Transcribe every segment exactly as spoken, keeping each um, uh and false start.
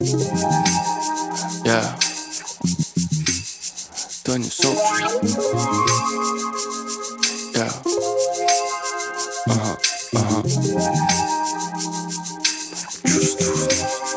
Yeah. Тони Солджер. Yeah. Ага, ага. Чувствую.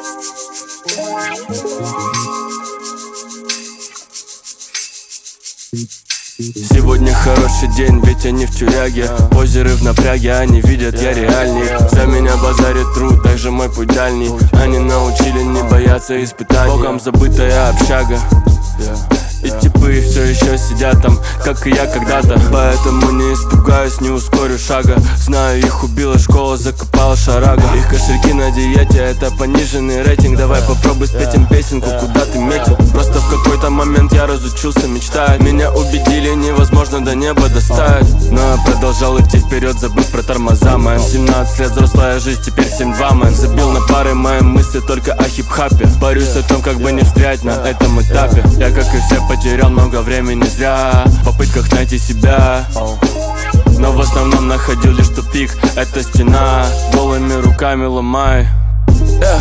Сегодня хороший день, ведь они в тюряге. Озеры в напряге, они видят, я реальней. За меня базарит труд, также мой путь дальний. Они научили не бояться испытаний. Богом забытая общага. И типы все еще сидят там, как и я когда-то. Поэтому не испугаюсь, не ускорю шага. Знаю, их убила школа, закопала шарага. Их кошельки на диете, это пониженный рейтинг. Давай попробуй спеть им песенку, куда ты метил. Просто в какой-то момент я разучился мечтать. Меня убедили, невозможно до неба достать. Но я продолжал идти вперед, забыв про тормоза. Моим семнадцать лет, взрослая жизнь, теперь семь-два, мэн. Забил на пары мои мысли только о хип-хапе. Борюсь о том, как бы не встрять на этом этапе. Я, как и все, потерял много времени зря в попытках найти себя. Но в основном находил лишь тупик. Это стена, голыми руками ломай. yeah.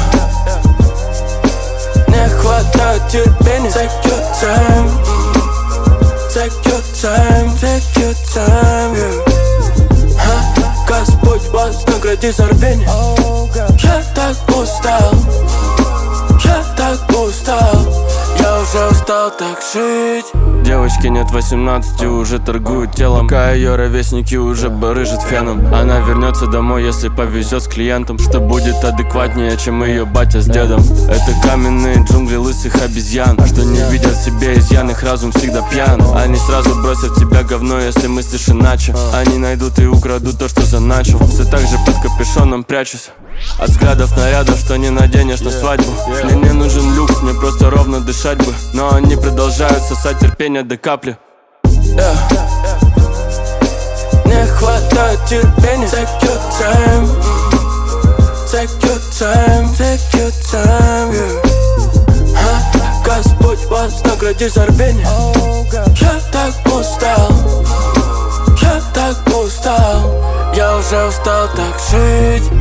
Не хватает терпения. Take your time, take your time, take your time, yeah. Ха, Господь вас награди за рвение. Я так устал, я так устал. Я уже устал так жить. Девочке нет восемнадцати, уже торгует телом. Пока ее ровесники уже барыжат феном. Она вернется домой, если повезет с клиентом. Что будет адекватнее, чем ее батя с дедом. Это каменные джунгли лысых обезьян, что не видят в себе изъян, их разум всегда пьян. Они сразу бросят в тебя говно, если мыслишь иначе. Они найдут и украдут то, что заначил. Все так же под капюшоном прячусь от взглядов нарядов, что не наденешь на свадьбу. Мне не нужен люкс, мне просто ровно дышать бы. Но они продолжают сосать терпение до капли. yeah. Не хватает терпения. Take your time, take your time, take your time, yeah. Ха, Господь вас награди за рвение. Я так устал, я так устал. Я уже устал так жить.